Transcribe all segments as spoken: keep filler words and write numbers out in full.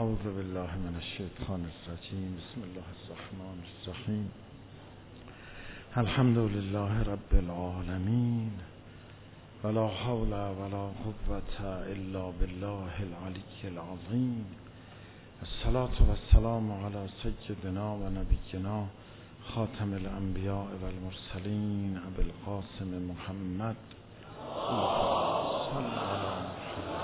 اعوذ بالله من الشیطان الرجیم. بسم الله الرحمن الرحیم. الحمد لله رب العالمین ولا حول ولا قوة الا بالله العلی العظیم. الصلاة والسلام علی سیدنا و نبینا خاتم الانبیاء والمرسلین ابی القاسم محمد صلی الله علیه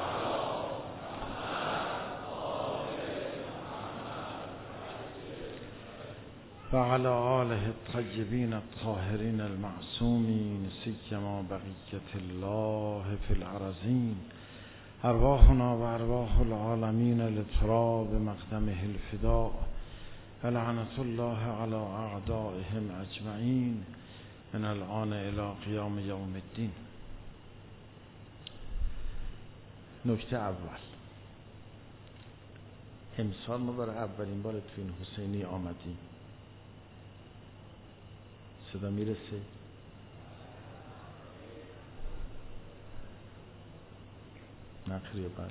و علی آله الطیبین الطاهرین المعصومین سیما بقیة الله فی الارضین. ارواحنا و ارواح العالمین لتراب مقدمه الفداء و لعنة الله علی اعدائهم اجمعین من الآن الی قیام یوم الدین. نکته اول، امسال ما برای اولین بار تو این حسینی آمدیم. صدا میرسه؟ نخیره. بله،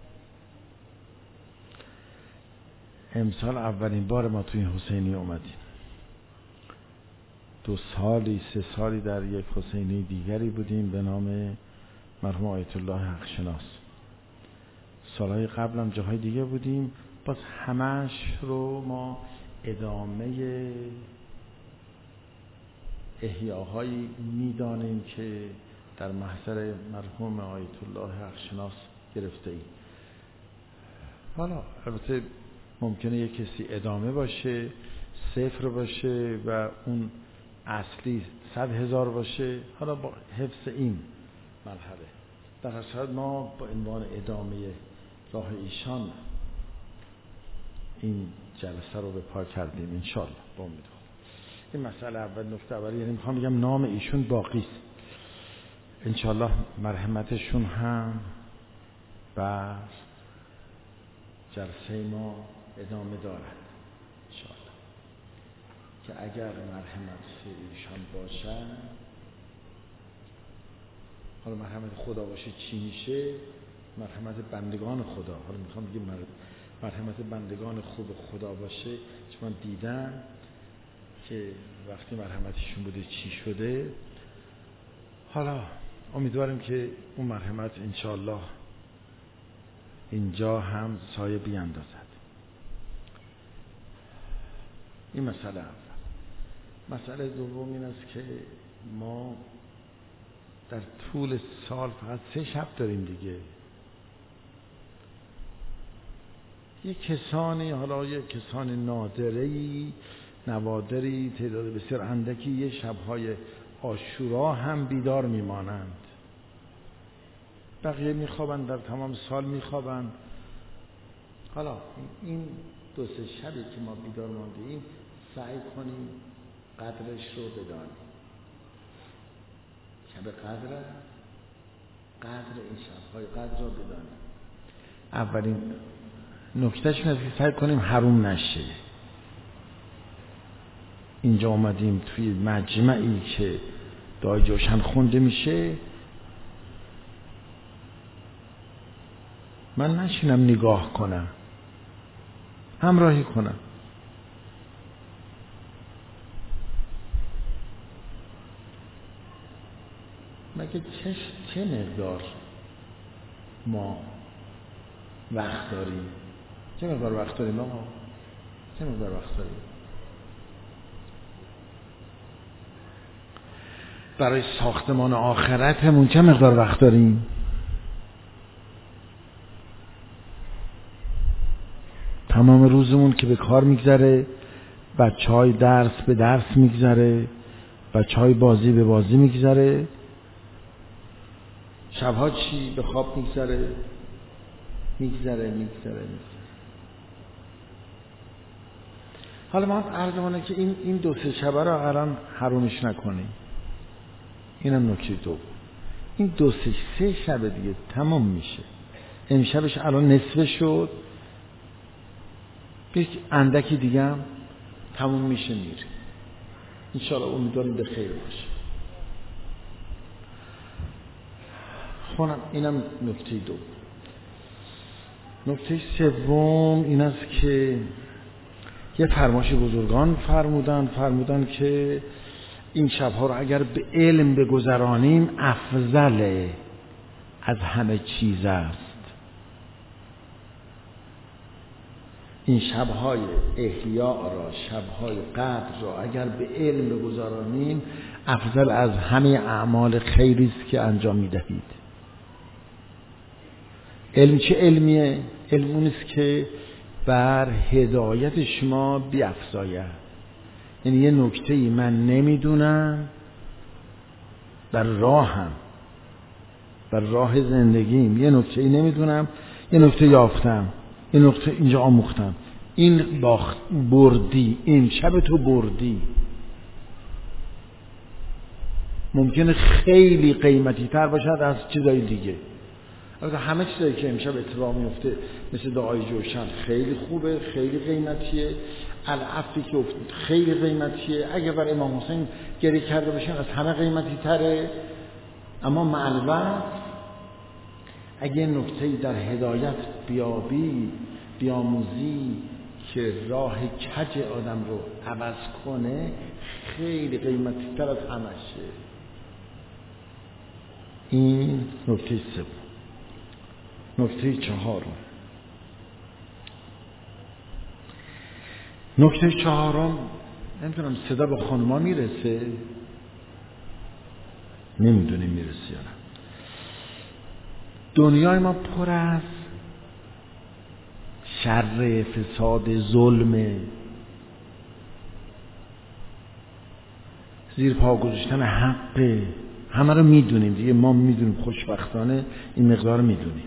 امسال اولین بار ما تو این حسینی اومدیم. دو سالی سه سالی در یک حسینی دیگری بودیم به نام مرحوم آیت الله حقشناس. سالهای قبل هم جاهای دیگه بودیم. باز همش رو ما ادامه احیاهایی میدانیم که در محضر مرحوم آیت الله حقشناس گرفته ایم. حالا البته ممکنه یک کسی ادامه باشه، صفر باشه و اون اصلی صد هزار باشه. حالا با حفظ این مرحله در هر صورت ما با عنوان ادامه راه ایشان این جلسه رو به پا کردیم انشالله با امید. این مسئله اول، نکته اولی، یعنی میخوام بگم نام ایشون باقی است. انشالله مرحمتشون هم بر جلسه ما ادامه دارد انشالله، که اگر مرحمت ایشان باشن، حالا مرحمت خدا باشه چی میشه؟ مرحمت بندگان خدا. حالا میخوام بگم مرحمت بندگان خوب خدا باشه، چون من دیدم که وقتی مرحمتشون بوده چی شده. حالا امیدواریم که اون مرحمت انشالله اینجا هم سایه بیاندازد. این مسئله اول. مسئله دوم این است که ما در طول سال فقط سه شب داریم دیگه. یک کسانی، حالا یک کسانی نادره‌ای، نوادری، تعداد بسیار اندکی، یه شب‌های عاشورا هم بیدار میمانند. بقیه میخوابند، در تمام سال میخوابند. حالا این دو سه شبی که ما بیدار ماندیم سعی کنیم قدرش رو بدانیم. شب قدر، قدر این شب‌های قدر رو بدانیم. اولین نکتهش اینه که سعی کنیم حروم نشه. اینجا آمدیم توی مجمعی که دعای جوشن خونده میشه، من نشینم نگاه کنم، همراهی کنم. مگه چه چه مقدار ما وقت داریم؟ چه مقدار وقت داریم آقا؟ چه مقدار وقت داریم؟ برای ساختمان آخرتمون چه مقدار وقت داریم؟ تمام روزمون که به کار میگذره، بچه های درس به درس میگذره، بچه های بازی به بازی میگذره، شبها چی؟ به خواب میگذره میگذره میگذره میگذره. حالا ما عرضمانه که این این دو سه شبه رو الان حرومش نکنیم. اینم نکته دوم. این دو سه سه شب دیگه تمام میشه. امشبش الان نصفه شد، یک اندکی دیگه هم تموم میشه میره. انشاءالله امیدواریم به خیر باشه. خونم اینم نکته دوم. نکته سوم این است که یه فرمایش بزرگان فرمودن فرمودن که این شبها رو اگر به علم بگذرانیم افضل از همه چیز است. این شبهای احیاء را، شبهای قدر را اگر به علم بگذرانیم افضل از همه اعمال خیری است که انجام می‌دهید. علم چه علمیه؟ علم اون است که بر هدایت شما بیفزاید. یعنی یه نکته‌ای من نمیدونم، در راهم، بر راه زندگیم یه نکته‌ای نمیدونم، یه نکته یافتم، یه نکته اینجا آموختم، این باخت بردی، این شب تو بردی. ممکنه خیلی قیمتی تر باشد از چیزای دیگه. البته همه چیزایی که امشب اتفاق میفته مثل دعای جوشن خیلی خوبه، خیلی قیمتیه. العفی که افتاد خیلی قیمتیه. اگه بر امام حسین گریه کرده باشین از همه قیمتی تره. اما معلومت اگه نکته‌ای در هدایت بیابی، بیاموزی که راه کج آدم رو عوض کنه، خیلی قیمتی تر از همشه. این نکته سوم. نکته چهارم. نکته چهارم نمیدونم صدا به خانوما میرسه؟ نمیدونیم میرسه یا نه. دنیای ما پر از شر، فساد، ظلم، زیر پا گذاشتن حق. همه رو میدونیم دیگه، ما میدونیم، خوشبختانه این مقدار میدونیم.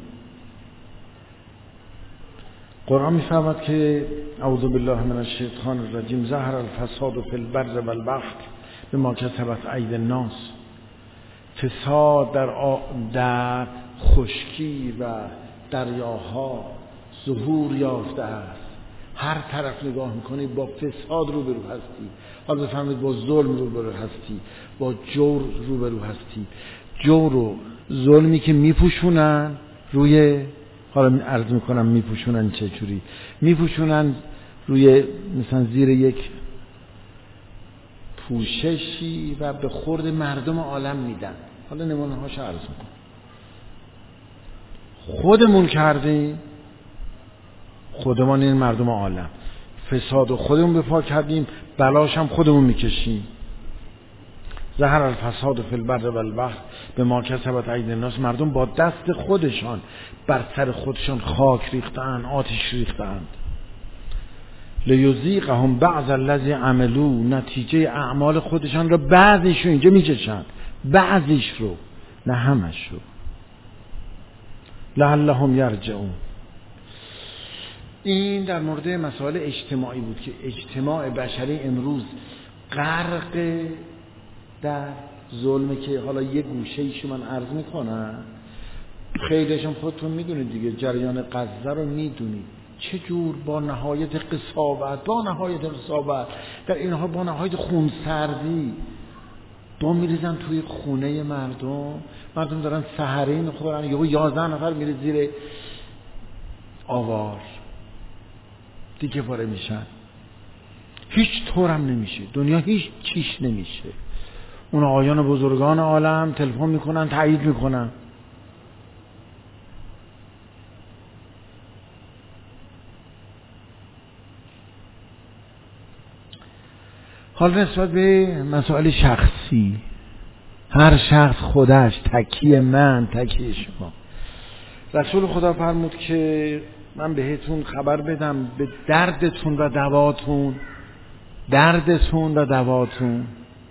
قرآن میفرماد که اعوذ بالله من الشیطان الرجیم ظهر الفساد فی البر والبحر بما کسبت ایدی الناس. فساد در, در خشکی و دریاها ظهور یافته است. هر طرف نگاه میکنی با فساد روبرو هستی. حالا بفهمید با ظلم روبرو هستی، با جور روبرو هستی. جور و ظلمی که میپوشونن روی، حالا عرض میکنم میپوشونن چه جوری میپوشونن روی، مثلا زیر یک پوششی و به خورد مردم عالم میدن. حالا نمونه هاش عرض میکنم. خودمون کردیم، خودمان این مردم عالم، فساد و خودمون به پا کردیم، بلاش هم خودمون میکشیم. ظهر الفساد فی البر والبحر بما کسبت ایدی الناس. مردم با دست خودشان بر سر خودشان خاک ریختند، آتش ریختند. لیذیقهم بعض الذی عملوا. نتیجه اعمال خودشان را بعضیش رو اینجا میکشند، بعضیش رو، نه همش رو. لعلهم یرجعون. این در مورد مسائل اجتماعی بود که اجتماع بشری امروز غرق در ظلمه که حالا یه گوشه ایشو من عرض میکنم. خیلیشون خودتون میدونید دیگه، جریان غزه رو میدونید چجور با نهایت قساوت، با نهایت قساوت در این حال، با نهایت خونسردی با میریزن توی خونه مردم. مردم دارن سحری میخورن، یهو یازده نفر میره زیر آوار دیگه پاره میشن. هیچ طورم نمیشه، دنیا هیچ چیش نمیشه. اون آقایان بزرگان عالم تلفن میکنن، تایید میکنن. حال نسبت به مسائل شخصی، هر شخص خودش، تکی من، تکی شما. رسول خدا فرمود که من بهتون خبر بدم به دردتون و دواتون، دردتون و دواتون.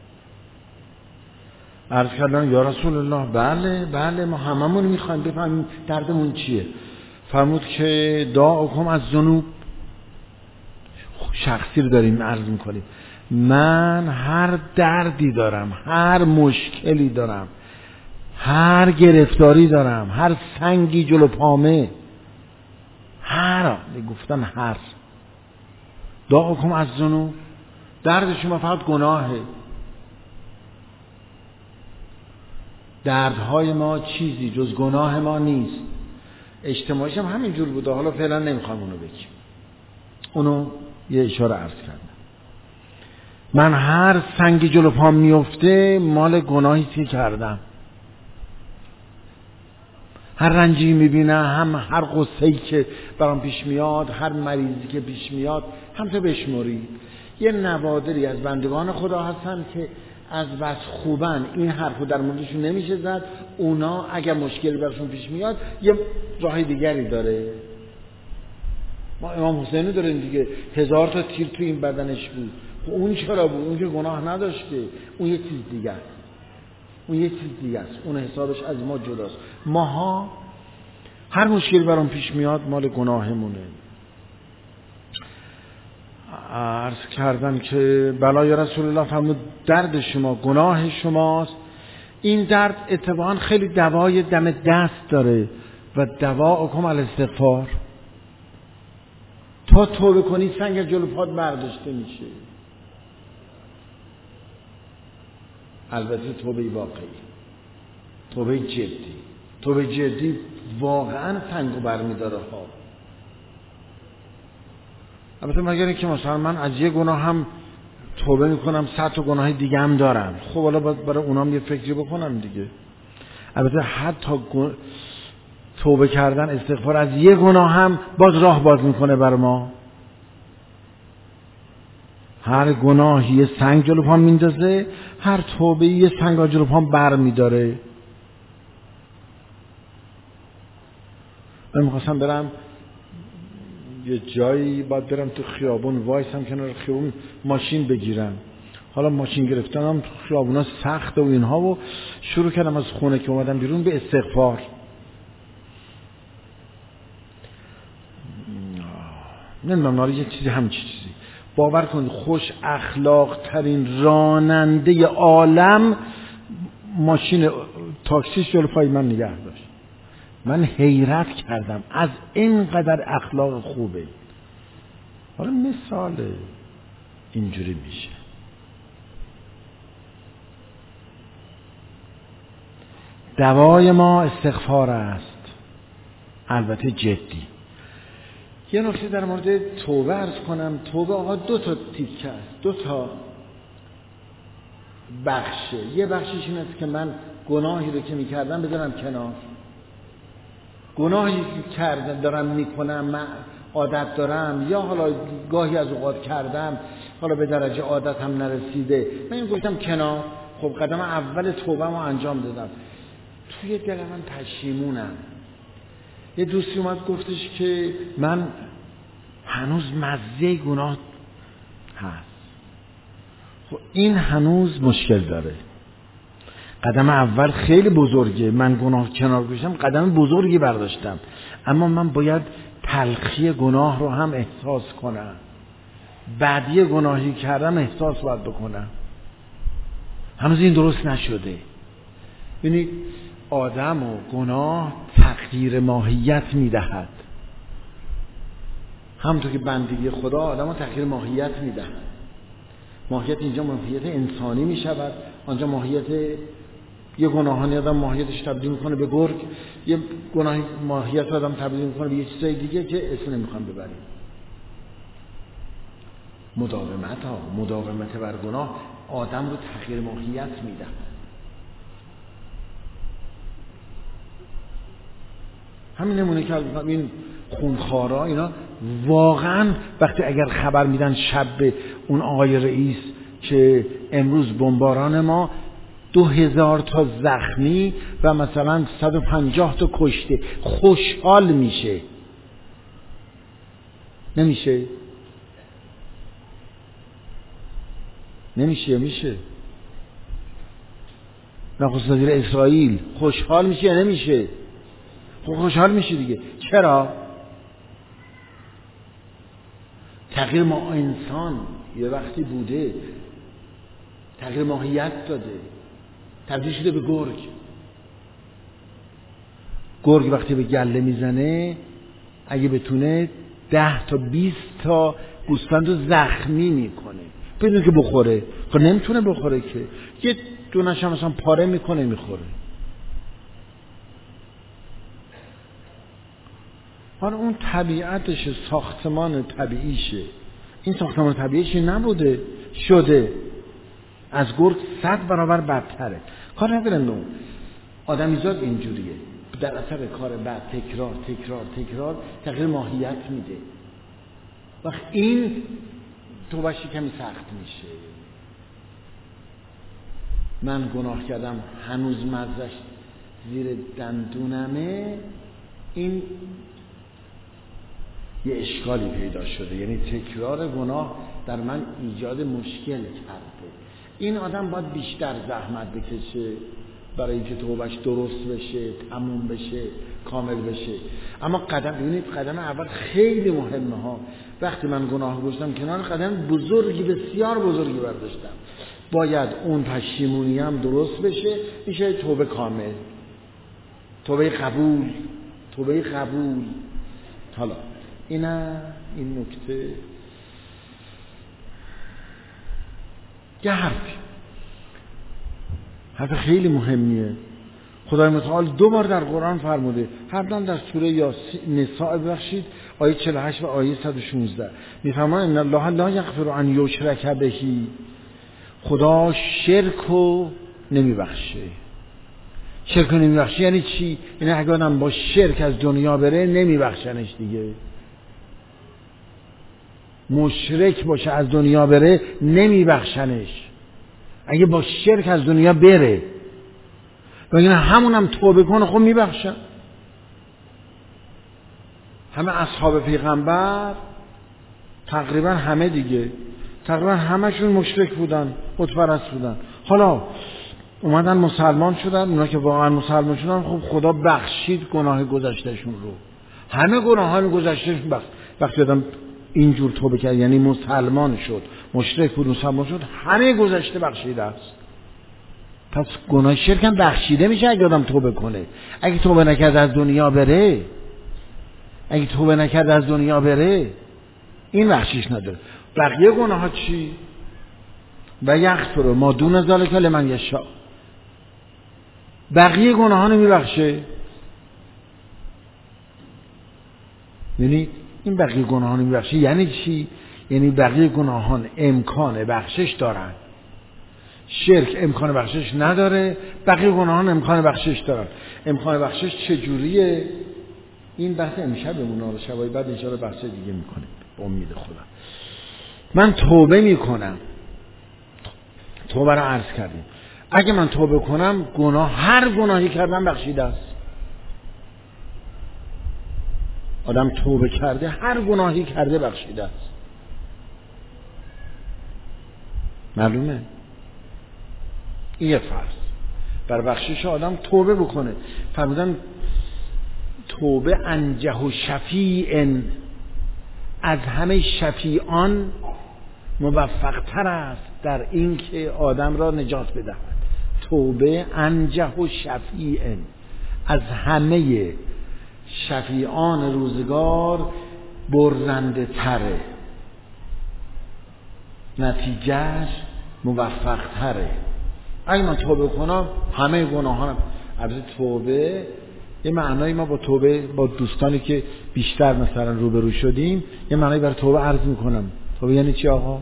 عرض کردن یا رسول الله بله بله ما هممون میخوایم بفهمیم دردمون چیه. فرمود که داعکم از ذنوب. شخصی رو داریم عرض میکنیم. من هر دردی دارم، هر مشکلی دارم، هر گرفتاری دارم، هر سنگی جلو پامه، هر گفتن هر داعکم از ذنوب. درد شما فقط گناهه. دردهای ما چیزی جز گناه ما نیست. اجتماعیش هم همینجور بوده. حالا فعلا نمیخوام اونو بگیم، اونو یه اشاره عرض کردم. من هر سنگی جلو پام میفته مال گناهی که کردم. هر رنجی میبینم، هم هر غصه‌ای که برام پیش میاد، هر مریضی که پیش میاد، هم تو بشمری. یه نوادری از بندگان خدا هستن که از بس خوبن، این حرفو در موردشون نمیشه زد. اونا اگر مشکلی براشون پیش میاد یه راه دیگری داره. ما امام حسینی داریم دیگه، هزار تا تیر تو این بدنش بود. اون چرا بود؟ اون که گناه نداشته، اون یه چیز دیگه است. اون یه چیز دیگه است. اون حسابش از ما جداست. ماها هر مشکلی برام پیش میاد مال گناهمونه. عرض کردم که بلای رسول الله فرمود درد شما گناه شماست. این درد اتفاقا خیلی دوای دم دست داره و دواءکم الاستغفار. تا توبه کنی سنگ جلو پات برداشته میشه. البته توبه واقعی، توبه جدی. توبه جدی واقعا سنگو برمیداره ها. البته مگر اینکه مثلا من از یه گناه هم توبه میکنم، صد تا گناه دیگه هم دارم، خب حالا باید برای اونام یه فکری بکنم دیگه. البته حتی گن... توبه کردن، استغفار از یه گناه هم باز راه باز میکنه بر ما. هر گناهی یه سنگ جلو پام میندازه، هر توبه یه سنگ جلو پام بر میداره. من میخواستم برم یه جایی، باید برم تو خیابون وایسم کنار خیابون ماشین بگیرم. حالا ماشین گرفتنم تو خیابونا سخته و اینها و شروع کردم از خونه که اومدم بیرون به استغفار. نمیدونم ناره یه چیزی همچی چیزی. باور کنید خوش اخلاق ترین راننده عالم ماشین تاکسیش جلو پای من نگه داشت. من حیرت کردم از اینقدر اخلاق خوبه. حالا مثاله اینجوری میشه. دوای ما استغفار است، البته جدی. یه نکته در مورد توبه عرض کنم. توبه آقا دو تا تیکه است، دو تا بخشه. یه بخشش این است که من گناهی رو که میکردم بذارم کنار. گناهی که کردم دارم میکنم، من عادت دارم، یا حالا گاهی از اوقات کردم حالا به درجه عادت هم نرسیده، من این گفتم کنار. خب قدم اول توبه رو انجام دادم. توی دل من پشیمونم. یه دوستی اومد گفتش که من هنوز مزه گناه هست. خب این هنوز مشکل داره. قدم اول خیلی بزرگه، من گناه کنار گذاشتم، قدم بزرگی برداشتم، اما من باید تلخی گناه رو هم احساس کنم. بعدی گناهی کردم احساس باید بکنم. هنوز این درست نشده. ببینید آدم و گناه تغییر ماهیت میدهد. همونطور که بندگی خدا آدم رو تغییر ماهیت میدهد. ماهیت اینجا ماهیت انسانی میشود، آنجا ماهیت یه گناهانی آدم ماهیتش تبدیل میکنه به گرگ، یه گناهی ماهیت آدم تبدیل میکنه به یه چیزای دیگه که اسم نمیخوام ببریم. مداومت ها مداومت بر گناه آدم رو تغییر ماهیت میدهد. همین نمونه که این خونخوارا اینا واقعا وقتی اگر خبر میدن شب به اون آقای رئیس که امروز بمباران ما دو هزار تا زخمی و مثلا صد و پنجاه تا کشته، خوشحال میشه؟ نمیشه؟ نمیشه میشه؟ نخست وزیر اسرائیل خوشحال میشه یا نمیشه؟ خب خوشحال میشه دیگه. چرا؟ تغییر ما انسان یه وقتی بوده، تغییر ماهیت داده، تبدیل شده به گرگ. گرگ وقتی به گله میزنه اگه بتونه ده تا بیست تا گوسفند رو زخمی میکنه بدون که بخوره. خب نمیتونه بخوره که، یه دونش هم مثلا پاره میکنه میخوره. حالا اون طبیعتش، ساختمان طبیعیشه. این ساختمان طبیعیش نبوده، شده. از گرگ صد برابر بدتره. کار ندارن اون آدمیزاد اینجوریه، در اثر کار بعد تکرار تکرار تکرار تغییر ماهیت میده. وقت این توبهش کمی سخت میشه. من گناه کردم هنوز مزهش زیر دندونمه، این یه اشکالی پیدا شده. یعنی تکرار گناه در من ایجاد مشکل کرده. این آدم باید بیشتر زحمت بکشه برای اینکه توبهش درست بشه، تموم بشه، کامل بشه. اما قدم، ببینید قدم اول خیلی مهمه ها. وقتی من گناه گذاشتم کنار، قدم بزرگی، بسیار بزرگی برداشتم. باید اون پشیمونی هم درست بشه، میشه توبه کامل، توبه قبول، توبه قبول. حالا اینه این نکته. یه حرفی حرف خیلی مهمیه. خدای متعال دو بار در قرآن فرموده، هر دم در سوره نساء ببخشید آیه چهل و هشت و آیه صد و شانزده میفرماید ان الله لا یغفر ان یشرک به، خدا شرکو نمیبخشه. شرکو نمیبخشه یعنی چی؟ یعنی اگه آدم با شرک از دنیا بره نمیبخشنش دیگه. مشرک باشه از دنیا بره نمیبخشنش. اگه با شرک از دنیا بره بگن همونم توبه کنه خب میبخشن. همه اصحاب پیغمبر تقریبا همه دیگه تقریبا همشون مشرک بودن، بت پرست بودن. حالا اومدن مسلمان شدن، اونا که واقعا مسلمان شدن خب خدا بخشید گناه گذشتهشون رو. همه گناهان گذشتهشون بخش. وقتی آدم اینجور توبه کرد یعنی مسلمان شد، مشرک بود مسلمان شد، همه گذشته بخشیده است. پس گناه شرک هم بخشیده میشه اگه آدم توبه کنه. اگه توبه نکرد از دنیا بره، اگه توبه نکرد از دنیا بره این بخشیش نداره. بقیه گناه ها چی؟ و یغفر ما دون ذلک لمن یشاء. بقیه گناه ها نمیبخشه. یعنی این بقیه گناهان میبخشه یعنی چی؟ یعنی بقیه گناهان امکان بخشش دارن، شرک امکان بخشش نداره، بقیه گناهان امکان بخشش دارن. امکان بخشش چجوریه؟ این بحث امشبمون رو شبای بعد ان شاءالله بحث دیگه میکنیم به امید خدا. من توبه میکنم، توبه رو عرض کردیم. اگه من توبه کنم گناه، هر گناهی کردم بخشیده است. آدم توبه کرده هر گناهی کرده بخشیده است. معلومه؟ این یه فرض. بر بخشش آدم توبه بکنه. فرمودن توبه انجه و شفیع، از همه شفیعان موفق تر است در این که آدم را نجات بدهد. توبه انجه و شفیع، از همه شفیعان روزگار برنده تره، نتیجهش موفق تره. اگه من توبه کنم همه گناهانم. البته توبه یه معنایی، ما با توبه با دوستانی که بیشتر مثلا روبرو شدیم یه معنایی برای توبه عرض میکنم. توبه یعنی چی آقا؟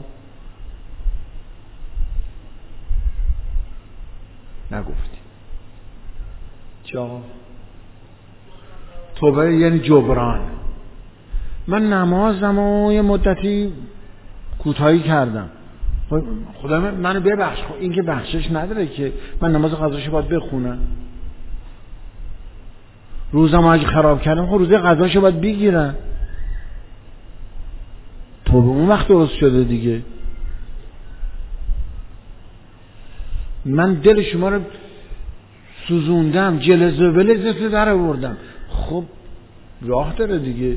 نگفتیم چی آقا؟ توبه یعنی جبران. من نمازم و یه مدتی کوتاهی کردم، خدا منو ببخش. این که بخشش نداره که من نماز قضاشو باید بخونم. روزم اگه خراب کردم خب روزه قضاشو باید بگیرم. توبه اون وقت درست شده دیگه. من دل شما رو سوزوندم، جلزه و بلزه در آوردم، خب راه داره دیگه.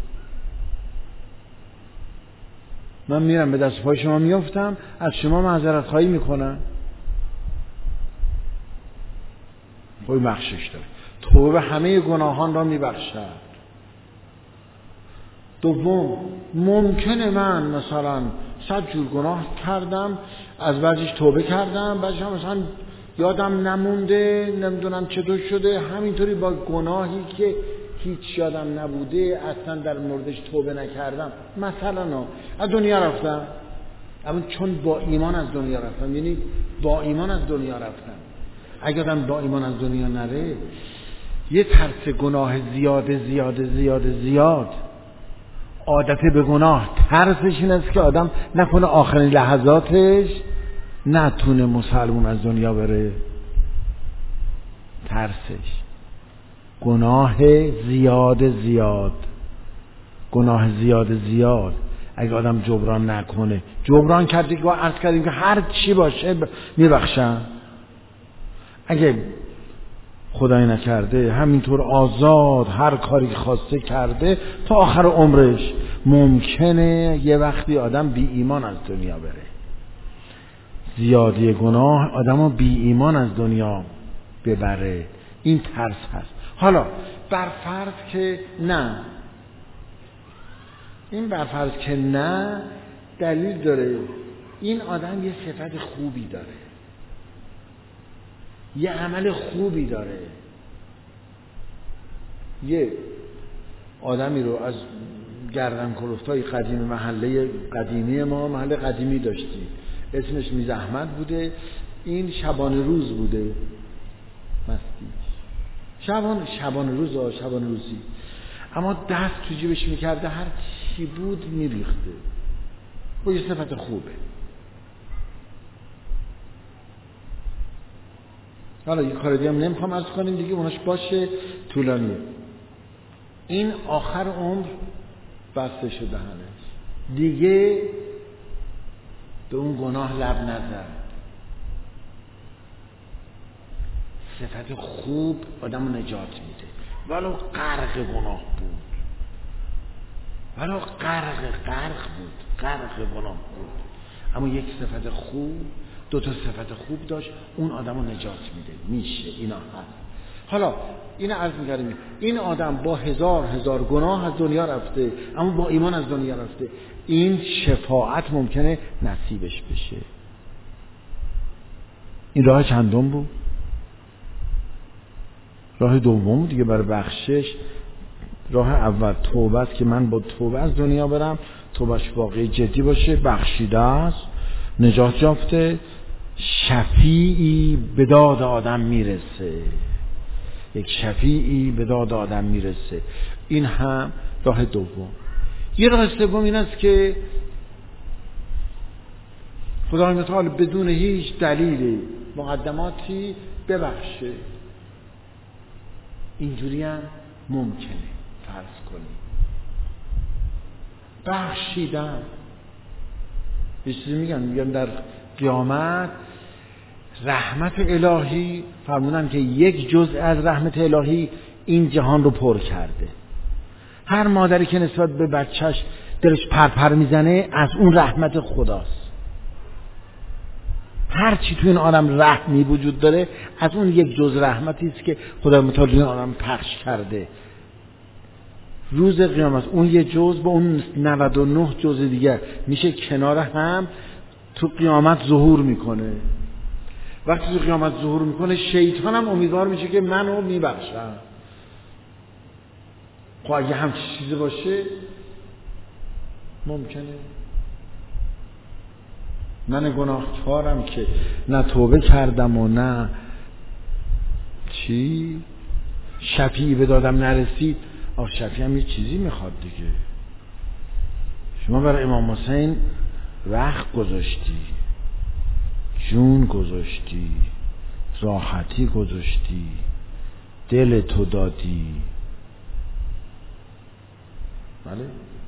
من میرم به دست پای شما میافتم، از شما معذرت خواهی میکنم، خب بخشش داره. توبه همه گناهان را میبخشد. دوم، ممکنه من مثلا صد جور گناه کردم، از بعضیش توبه کردم، بعضیش هم مثلا یادم نمونده، نمیدونم چطور شده، همینطوری با گناهی که هیچ یادم نبوده، اصلا در موردش توبه نکردم، مثلا از دنیا رفتم، اما چون با ایمان از دنیا رفتم، یعنی با ایمان از دنیا رفتم. اگر آدم با ایمان از دنیا نره، یه ترس گناه زیاده زیاده زیاده زیاد، عادت به گناه، ترسش این است که آدم نکنه آخرین لحظاتش نتونه مسلمون از دنیا بره. ترسش گناه زیاد زیاد گناه زیاد زیاد اگه آدم جبران نکنه، جبران کردی که عرض کردیم که هر چی باشه میبخشن. اگه خدای نکرده همینطور آزاد هر کاری که خواسته کرده تا آخر عمرش، ممکنه یه وقتی آدم بی ایمان از دنیا بره. زیادی گناه آدمو بی ایمان از دنیا ببره، این ترس هست. حالا برفرض که نه، این برفرض که نه دلیل داره، این آدم یه صفت خوبی داره، یه عمل خوبی داره. یه آدمی رو از گردن کلفتای قدیم محله قدیمی ما، محله قدیمی داشتیم، اسمش میز احمد بوده. این شبانه روز بوده، مستی شبان شبانه روز ها شبانه روزی، اما دست تو جیبش میکرده، هر چی بود میریخته. و یه صفت خوبه. حالا یه کار دیگه هم نمیخوام عرض کنیم دیگه، اوناش باشه طولانیه. این آخر عمر بسته شده دهنش، دیگه به اون گناه لب نزد. صفت خوب آدمو نجات میده، ولو غرق گناه بود، ولو غرق غرق بود غرق گناه بود، اما یک صفت خوب، دو تا صفت خوب داشت، اون آدمو نجات میده. میشه اینا هست. حالا اینو عرض می‌کردیم، این آدم با هزار هزار گناه از دنیا رفته، اما با ایمان از دنیا رفته، این شفاعت ممکنه نصیبش بشه. این راه چندم بود؟ راه دوم دیگه برای بخشش. راه اول توبه است که من با توبه از دنیا برم، توبهش واقعی جدی باشه، بخشیده است، نجات یافته، شفیعی به داد آدم میرسه، یک شفیعی به داد آدم میرسه. این هم راه دوم. یه راه سوم این است که خدای متعال بدون هیچ دلیل مقدماتی ببخشه. اینجوری هم ممکنه. فرض کنیم بخشیدم، یه چیزی میگن میگن در قیامت رحمت الهی، فرمودن که یک جزء از رحمت الهی این جهان رو پر کرده. هر مادری که نسبت به بچهش دلش پرپر میزنه، از اون رحمت خداست. هر چی تو این عالم رحمی وجود داره، از اون یک جزء رحمتی است که خدای متعال این عالم پخش کرده. روز قیامت اون یه جزء با اون نود و نه جزء دیگه میشه کنار هم تو قیامت ظهور میکنه. وقتی تو قیامت ظهور میکنه، شیطان هم امیدوار میشه که منو میبخشم. خب اگه همچی چیزی باشه ممکنه من گناهکارم که نه توبه کردم و نه چی شفیعی به دادم نرسید. آه شفیع هم یه چیزی میخواد دیگه. شما برای امام حسین وقت گذاشتی، جون گذاشتی، راحتی گذاشتی، دل تو دادی، بله،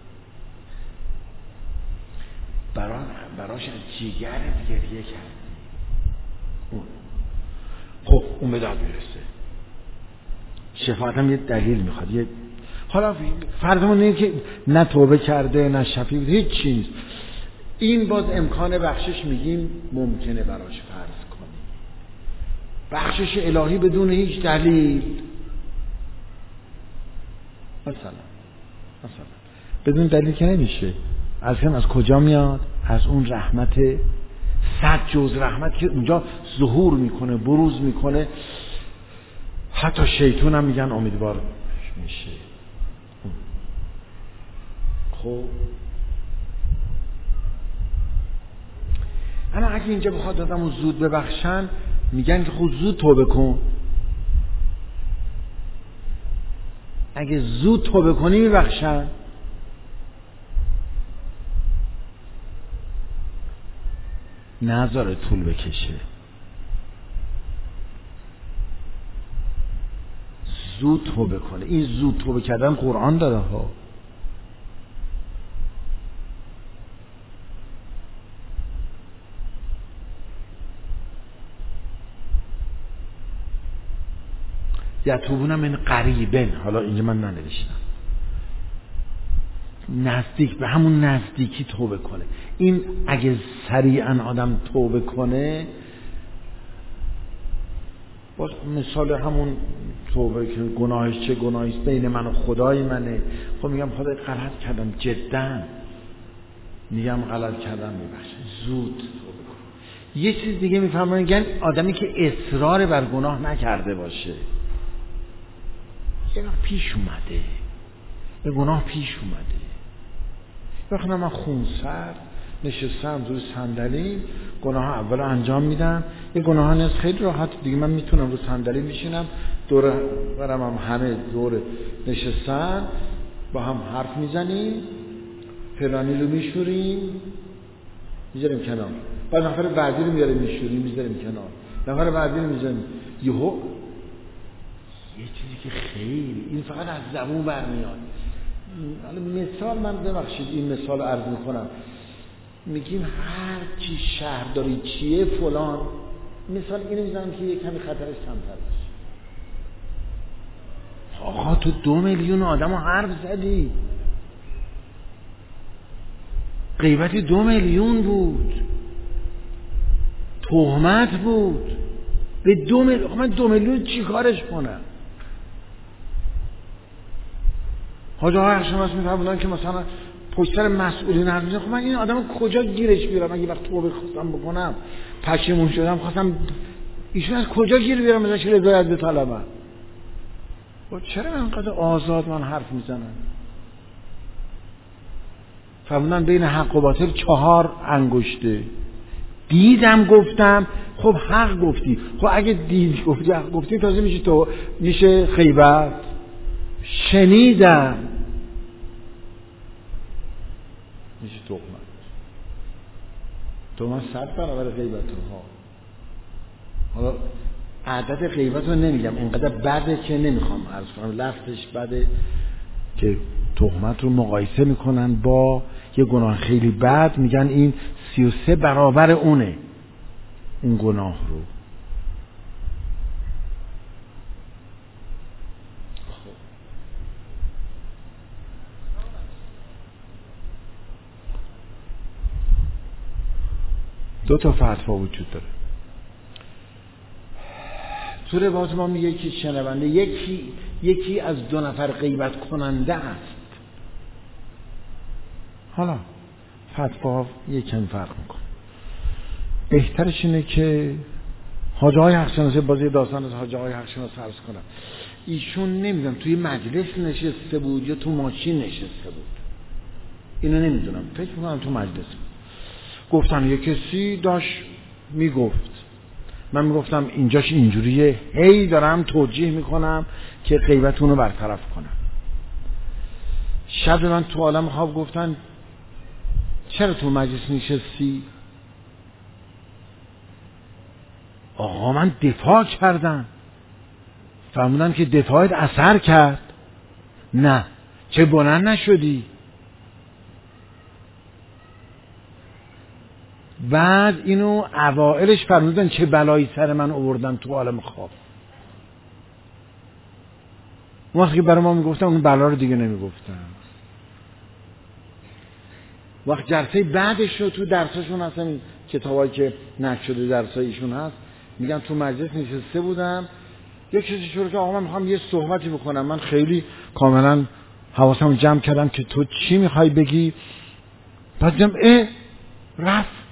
برا براش از جیگرت گریه کردی. اون خب اون به داد میرسه. شفاعت هم یه دلیل میخواد. یه حالا فرضمون اینه که نه توبه کرده نه شفیع، هیچ چیز، این باز امکان بخشش میگیم ممکنه براش فرض کنیم. بخشش الهی بدون هیچ دلیل، مثلا مثلا بدون دلیل که نمیشه. از هم از کجا میاد؟ از اون رحمت، صد جز رحمت که اونجا ظهور میکنه، بروز میکنه. حتی شیطان هم میگن امیدوار میشه. خب اما اگه اینجا بخواد آدمو زود ببخشن میگن که خود زود توبه کن. اگه زود توبه کنی میبخشن. نذاره طول بکشه. زود توبه کنه. این زود توبه کردن قرآن داره ها. یتوبون من قریبن، حالا اینجا من ننوشتم، نزدیک، به همون نزدیکی توبه کنه. این اگه سریعا آدم توبه کنه، باز مثال همون توبه که گناهش چه گناهیست بین من و خدای منه. خب میگم خدای غلط کردم، جدا میگم غلط کردم، میبخشه، زود توبه کن. یه چیز دیگه میفهمن، میگن آدمی که اصرار بر گناه نکرده باشه، یه وقت پیش اومده، یه گناه پیش اومده، وقتی من خونسرد نشستم روی صندلی، گناه اول انجام میدم، یه گناه نیست، خیلی راحت دیگه، من میتونم رو صندلی میشینم، دور برم هم همه دور نشستن، با هم حرف میزنیم، فلانی رو میشوریم میذاریم کنار، بعد نفر بعدی رو میاریم میشوریم میذاریم کنار، نفر بعدی رو میذاریم. یهو یه چیزی که خیلی این فقط از زبون برمیاد. حالا مثال من ببخشید این مثال عرض میکنم، میگیم هر چی شهرداری چیه فلان، مثال اینو میزنم که یه کمی خطرش کمتر باشه. آقا تو دو میلیون آدم رو حرف زدی، غیبتی دو میلیون بود، تهمت بود به دو میلیون. من دو میلیون چی کارش کنم؟ حاجه های اخشناس میفرمودن که مثلا پشت سر مسئولین حرف میزنن. خب من این آدم کجا گیرش بیارم؟ اگه وقت توبه خواستم بکنم، پشیمون شدم، خواستم، ایشون از کجا گیر بیارم ازش رضایت بطلبم؟ و چرا انقدر آزاد من حرف میزنن؟ فرمودن بین حق و باطل چهار انگشته. دیدم گفتم، خب حق گفتی. خب اگه دید گفتی حق گفتی تازه میشه تو میشه غیبت. شنیدم میشه تهمت. تهمت صد برابر غیبت ها. حالا عدد غیبت رو نمیگم، اینقدر بده که نمیخوام عرض کنم، لفتش بده که تهمت رو مقایسه میکنن با یه گناه خیلی بد، میگن این سی و سه برابر اونه، اون گناه رو. دو تا فتوا وجود داره. تو روایت ما میگه که شنونده یکی یکی از دو نفر غیبت کننده است. حالا فتوا یکم فرق میکنه. بهترش اینه که حاجه های حق شناسی، بازی داستان از حاجه های حق شناسی عرض کنم، ایشون نمیدونم توی مجلس نشسته بود یا تو ماشین نشسته بود، اینو نمیدونم، فکر میکنم تو مجلس بود. گفتن یه کسی داشت میگفت، من میگفتم اینجاش اینجوریه، هی دارم توجیه میکنم که غیبتون رو برطرف کنم. شب من تو عالم خواب گفتن چرا تو مجلس نشستی؟ آقا من دفاع کردم. فرمودن که دفاعت اثر کرد. نه، چه بلند نشدی؟ بعد اینو اوائلش فرمودن چه بلایی سر من آوردن تو عالم خواب. اون وقتی که برای ما میگفتن اون بلا رو دیگه نمیگفتن. وقت جلسه بعدش رو تو درساشون هستن، این کتابایی که نقش شده درسای ایشون هست، میگن تو مجلس نشسته بودم، یه کسی شروع که آقا من میخوام یه صحبتی بکنم. من خیلی کاملا حواسم جمع کردم که تو چی میخوای بگی. بعد دیدم اه رفت.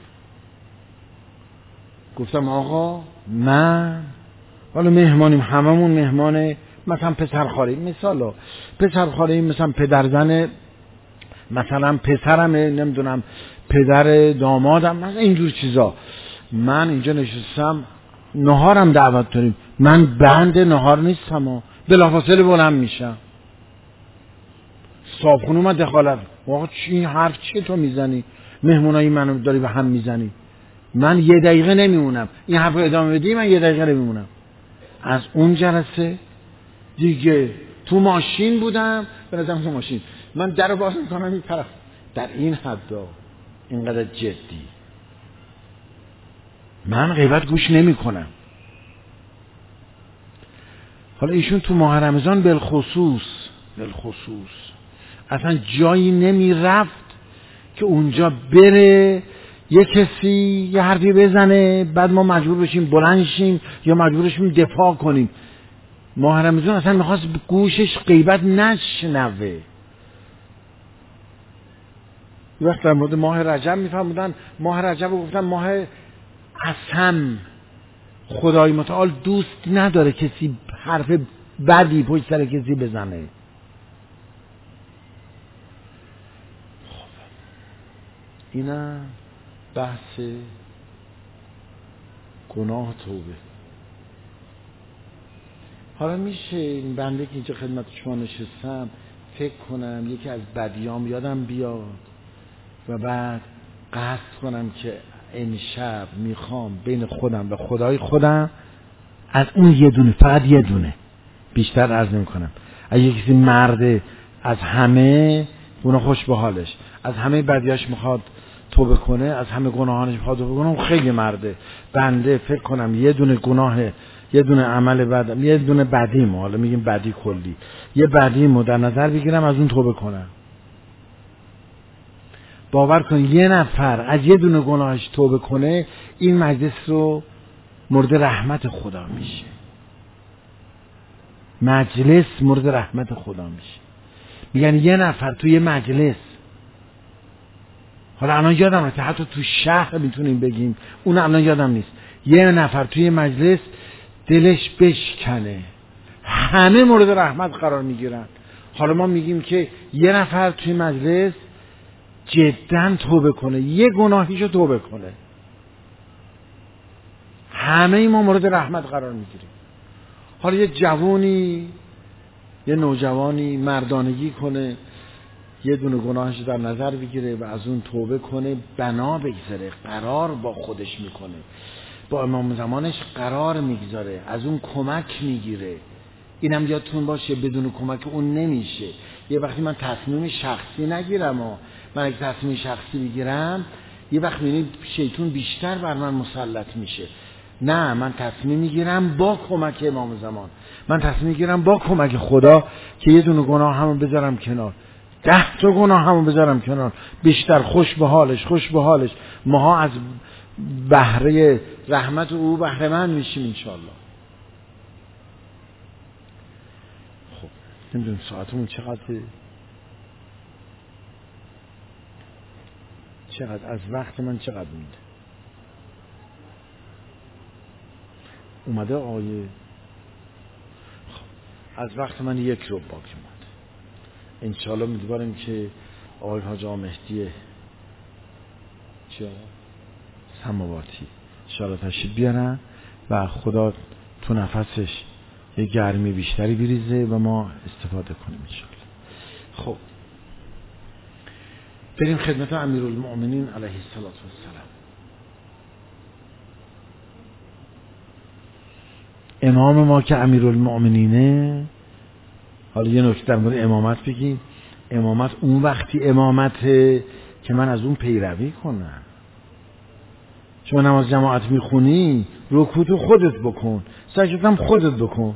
گفتم آقا من حالا مهمانیم، هممون مهمان مثلا پسرخاله مثلا پسرخاله مثلا پدر زن مثلا پسرمه نمیدونم پدر دامادم مثلا اینجور چیزا، من اینجا نشستم نهارم دعوت داریم، من بند نهار نیستم و بلافاصله بلند میشم صابخونه من دخالت واقعا چی حرف چیه تو میزنی مهمونایی منو داری به هم میزنی، من یه دقیقه نمیمونم این حرف رو ادامه بدی من یه دقیقه نمیمونم. از اون جلسه دیگه تو ماشین بودم به نظرم تو ماشین من در رو باز میکنم این طرف در این حدا اینقدر جدی من غیبت گوش نمی کنم. حالا ایشون تو ماه رمضان بالخصوص بالخصوص اصلا جایی نمی رفت که اونجا بره یه کسی یه حرفی بزنه بعد ما مجبور بشیم بلند شیم یا مجبور بشیم دفاع کنیم. ماه رمضان اصلا میخواست گوشش غیبت نشنوه. یه وقت در مورد ماه رجب میفهمودن ماه رجب رو گفتن ماه عصم، خدای متعال دوست نداره کسی حرف بدی پشت سر کسی بزنه. خب اینم بحث گناه توبه. حالا میشه این بنده که اینجا خدمت شما نشستم فکر کنم یکی از بدیام یادم بیاد و بعد قصد کنم که امشب میخوام بین خودم و خدای خودم از اون یه دونه فقط یه دونه بیشتر عرض نمی کنم. اگه کسی مرده از همه اونو خوش به حالش از همه بدیاش میخواد توبه کنه از همه گناهانش میخواد توبه کنه اون خیلی مرده. بنده فکر کنم یه دونه گناه یه دونه عمل بد یه دونه بدیمو حالا میگیم بدی کلی یه بدیمو در نظر بگیرم از اون توبه کنم. باور کن یه نفر از یه دونه گناهش توبه کنه این مجلس رو مورد رحمت خدا میشه. مجلس مورد رحمت خدا میشه. میگن یه نفر توی مجلس، حالا الان یادم رفته حتی تو شهر میتونیم بگیم اون الان یادم نیست، یه نفر توی مجلس دلش بشکنه همه مورد رحمت قرار میگیرن. حالا ما میگیم که یه نفر توی مجلس جداً توبه کنه یه گناهیشو توبه کنه همه ما مورد رحمت قرار میگیریم. حالا یه جوانی یه نوجوانی مردانگی کنه یه دونه گناهش در نظر بگیره و از اون توبه کنه بنا بگذاره قرار با خودش میکنه با امام زمانش قرار میگذاره از اون کمک میگیره. اینم یادتون باشه بدون کمک اون نمیشه. یه وقتی من تصمیم شخصی نگیرم و من اگه تصمیم شخصی بگیرم یه وقت میبینید شیطان بیشتر بر من مسلط میشه. نه من تصمیم میگیرم با کمک امام زمان من تصمیم میگیرم با کمک خدا که یه دونه گناه همون بذارم کنار ده تا گناه همون بذارم کنار بیشتر خوش به حالش خوش به حالش ماها از بهره رحمت او بهره مند میشیم انشاءالله. خب نمیدونم ساعتمون چقدره چقدر از وقت من چقدر مونده اومده آیه. خب از وقت من یک رو باقی مونده انشاءالله میدواریم که آقای حاج آقا مهدی چه سماواتی انشاءالله تشریف بیارن و خدا تو نفسش یه گرمی بیشتری بریزه و ما استفاده کنیم انشاءالله. خب بریم خدمت امیرالمؤمنین علیه السلام. امام ما که امیرالمؤمنینه، حالا یه نکته در مورد امامت بگیم. امامت اون وقتی امامته که من از اون پیروی کنم. شما نماز جماعت میخونی رکوع تو خودت بکن سجده هم خودت بکن.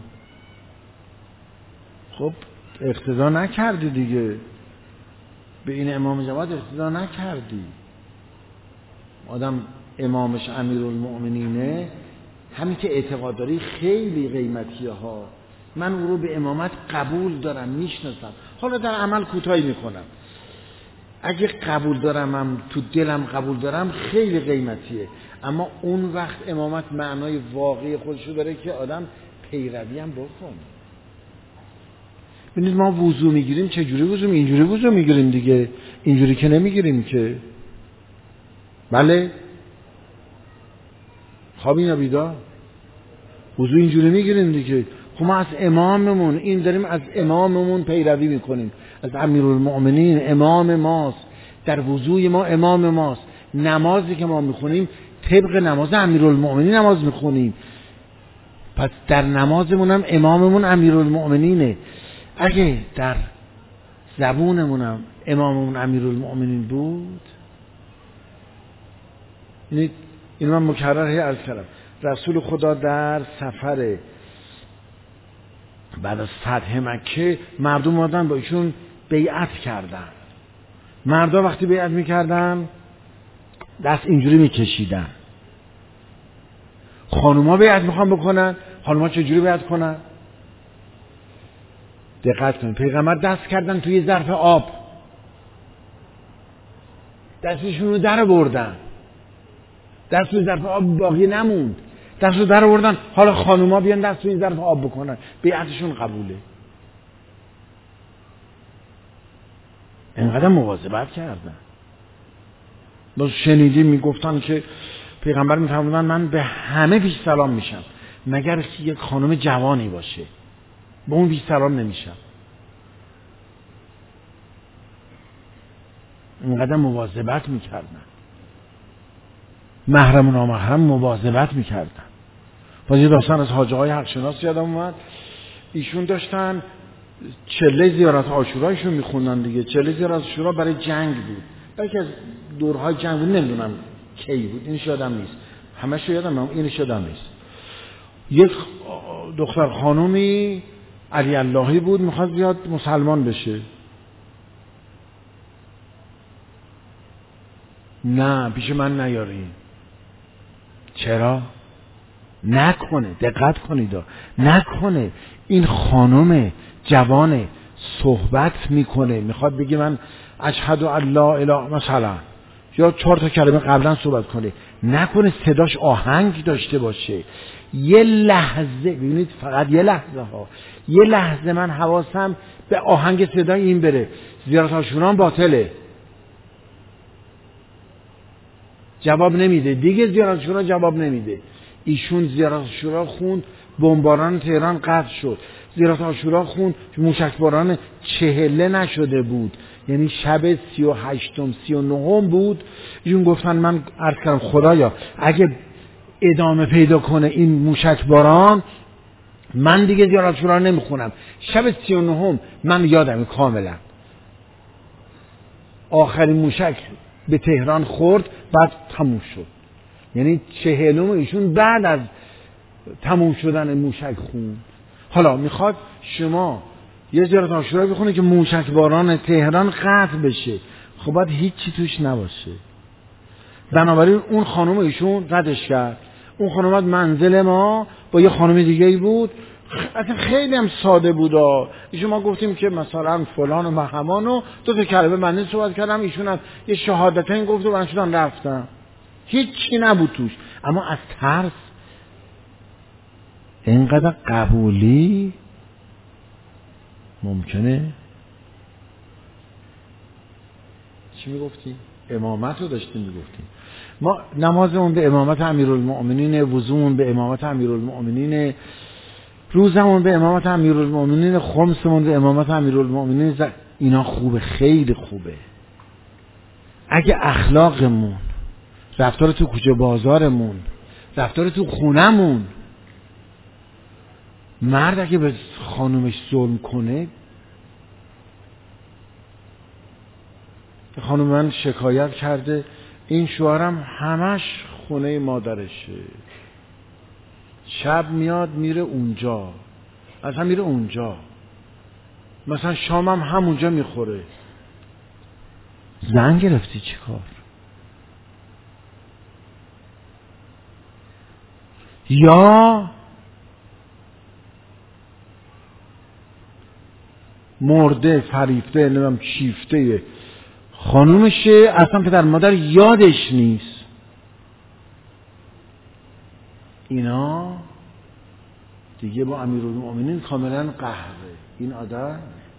خب اقتدا نکردی دیگه به این امام جماعت اقتدا نکردی. آدم امامش امیرالمؤمنینه همین که اعتقاد داری خیلی قیمتیه ها. من او رو به امامت قبول دارم میشناسم. حالا در عمل کوتاهی میکنم. اگه قبول دارم هم تو دلم قبول دارم خیلی قیمتیه. اما اون وقت امامت معنای واقعی خودشو داره که آدم پیروی هم بکنه. ببینید ما وضو میگیریم چه جوری وضو میگیریم؟ اینجوری وضو میگیریم دیگه، اینجوری که نمیگیریم که. بله خوابی یا بیدار؟ وضو اینجوری میگیریم دیگه. خب ما از اماممون این داریم از اماممون پیروی میکنیم، از امیرالمؤمنین امام ماست، در وضوی ما امام ماست. نمازی که ما میخونیم طبق نماز امیرالمؤمنین نماز میخونیم، پس در نمازمون هم اماممون امیرالمؤمنینه. اگه در زبونمون هم اماممون امیرالمؤمنین بود، این این من مکرر هی عرض کردم، رسول خدا در سفر بعد از فتح مکه مردم اومدن با ایشون بیعت کردن. مردا وقتی بیعت میکردن دست اینجوری میکشیدن. خانوما بیعت میخوان بکنن، خانوما چجوری بیعت کنن؟ دقت کنید، پیغمبر دست کردن توی ظرف آب، دستشون رو در بردن، دست توی ظرف آب باقی نموند، دست رو در بردن. حالا خانوما بیان دست توی ظرف آب بکنن، بیعتشون قبوله. اینقدر مواظبت کردن. باز شنیدیم میگفتن که پیغمبر میفرمودن من به همه پیش سلام میشم مگر که یک خانم جوانی باشه، به اون پیش سلام نمیشم. اینقدر مواظبت میکردن، محرم و نامحرم مواظبت میکردن. باز یه داستان از حاجی های حق شناس یادم اومد، ایشون داشتن چله زیارت عاشورایشون میخوندن دیگه. چله زیارت عاشورا برای جنگ بود، یکی از دورهای جنگ بود، نمیدونم کی بود، اینش یادم نیست، همش یادم هم اینش یادم نیست. یک دختر خانومی علی اللهی بود، میخواد بیاد مسلمان بشه. نه پیش من نیارین. چرا؟ نکنه، دقت کنید، نکنه این خانم جوانه صحبت میکنه، میخواد بگه من اشهد ان لا اله مثلا، یا چهار تا کلمه قبلا صحبت کنه، نکنه صداش آهنگ داشته باشه. یه لحظه ببینید، فقط یه لحظه ها، یه لحظه من حواسم به آهنگ صدای این بره، زیارت عاشورا باطله. جواب نمیده دیگه، زیارت عاشورا جواب نمیده. ایشون زیارت عاشورا خوند، بمباران تهران قطع شد. زیارت عاشورا خوند، موشکباران چهله نشده بود، یعنی شب سی و هشتم سی و نهم بود. ایشون گفتن من عرض کردم خدایا اگه ادامه پیدا کنه این موشکباران من دیگه زیارت عاشورا نمیخونم. شب سی و نهم من یادم کاملا آخرین موشک به تهران خورد، بعد تموم شد. یعنی چهلم ایشون بعد از تموم شدن موشک خوند. حالا میخواد شما یه زیارت عاشورا بخونه که موشکباران تهران قطع بشه، خب باید هیچی توش نباشه. بنابراین اون خانم ایشون ردش کرد. اون خانم بعد منزل ما با یه خانم دیگه ای بود، اصلا خیلی هم ساده بود. ایشون ما گفتیم که مثلا فلان و مهمان و دو تا کلمه بنده صحبت کردم، ایشون هم یه شهادتین گفت و من شدن رفتم، هیچی نبود توش. اما از ترس اینقدر قبولی ممکنه. چی میگفتیم؟ امامت رو داشتیم میگفتیم. ما نمازمون به امامت امیرالمؤمنین، وضومون به امامت امیرالمؤمنین، روزمون به امامت امیرالمؤمنین، خمسمون به امامت امیرالمؤمنین. ز... اینا خوبه، خیلی خوبه. اگه اخلاقمون، رفتار تو کوچه بازارمون، رفتار تو خونمون، مرد اگه به خانومش ظلم کنه، خانوم من شکایت کرده این شوهرم همش خونه مادرشه، شب میاد میره اونجا، اصلا میره اونجا، مثلا شامم همونجا میخوره. زن گرفتی چی کار؟ یا مرده فریفته نمیم شیفته خانومشه، اصلا پدر مادر یادش نیست. اینا دیگه با امیرالمؤمنین کاملا قهره. این آدم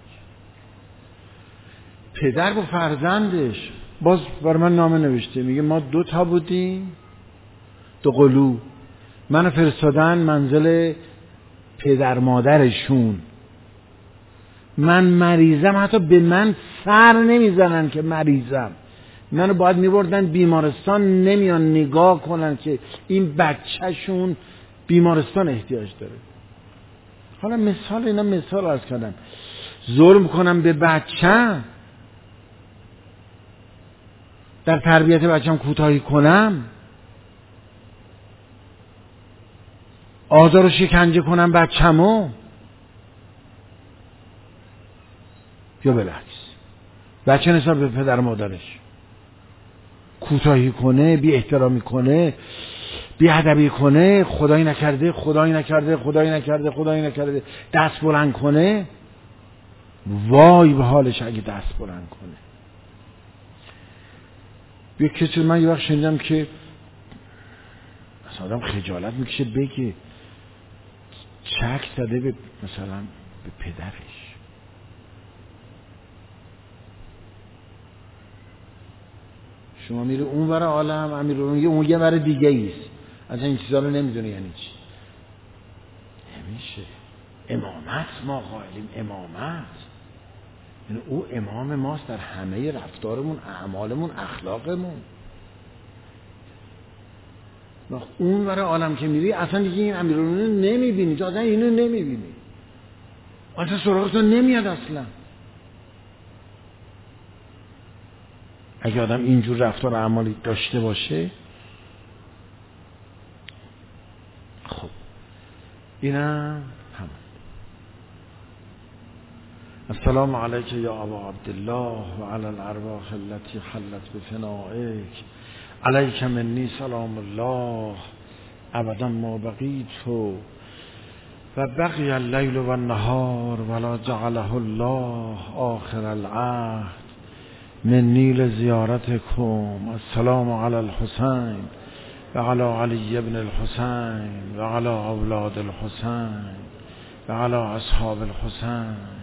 پدر با فرزندش باز برای من نامه نوشته، میگه ما دو تا بودیم، دو قلو، منو فرستادن منزل پدر مادرشون، من مریضم، حتی به من سر نمیزنن که مریضم، منو باید میبردن بیمارستان، نمیان نگاه کنن که این بچهشون بیمارستان احتیاج داره. حالا مثال، اینا مثال عرض کردم، ظلم کنم به بچه، در تربیت بچه‌م کوتاهی کنم، آزار و شکنجه کنم بچه‌مو، یا بالعکس بچه نسبت به پدر مادرش کوتاهی کنه، بی احترامی کنه، بی ادبی کنه، خدایی نکرده خدایی نکرده خدایی نکرده خدایی نکرده دست بلند کنه، وای به حالش اگه دست بلند کنه. یک کسی من یه وقت شنیدم که مثلا آدم خجالت میکشه بگه چک زده به مثلا به پدرش. شما میره اون ور عالم، امیر اون یه ور دیگه ایست، از این چیزا رو نمیدونه یعنی چی. نمیشه. امامت ما قائلیم، امامت یعنی او امام ماست در همه رفتارمون، اعمالمون، اخلاقمون. اون ور عالم که میری اصلا دیگه این امیرالمومنین نمیبینی، تو اصلا اینو نمیبینی، اصلا سراغتون نمیاد اصلا. اگه آدم اینجور رفتار اعمالی داشته باشه، خب اینم همون. السلام علیک یا ابا عبدالله و علی الارواح التي حلت بفنائک، علیک منی سلام الله ابدا ما بقیت و بقی اللیل و النهار ولا جعله الله آخر العهد منی لزیارتکم. السلام علی الحسین و علی علی ابن الحسین و علی اولاد الحسین و علی اصحاب الحسین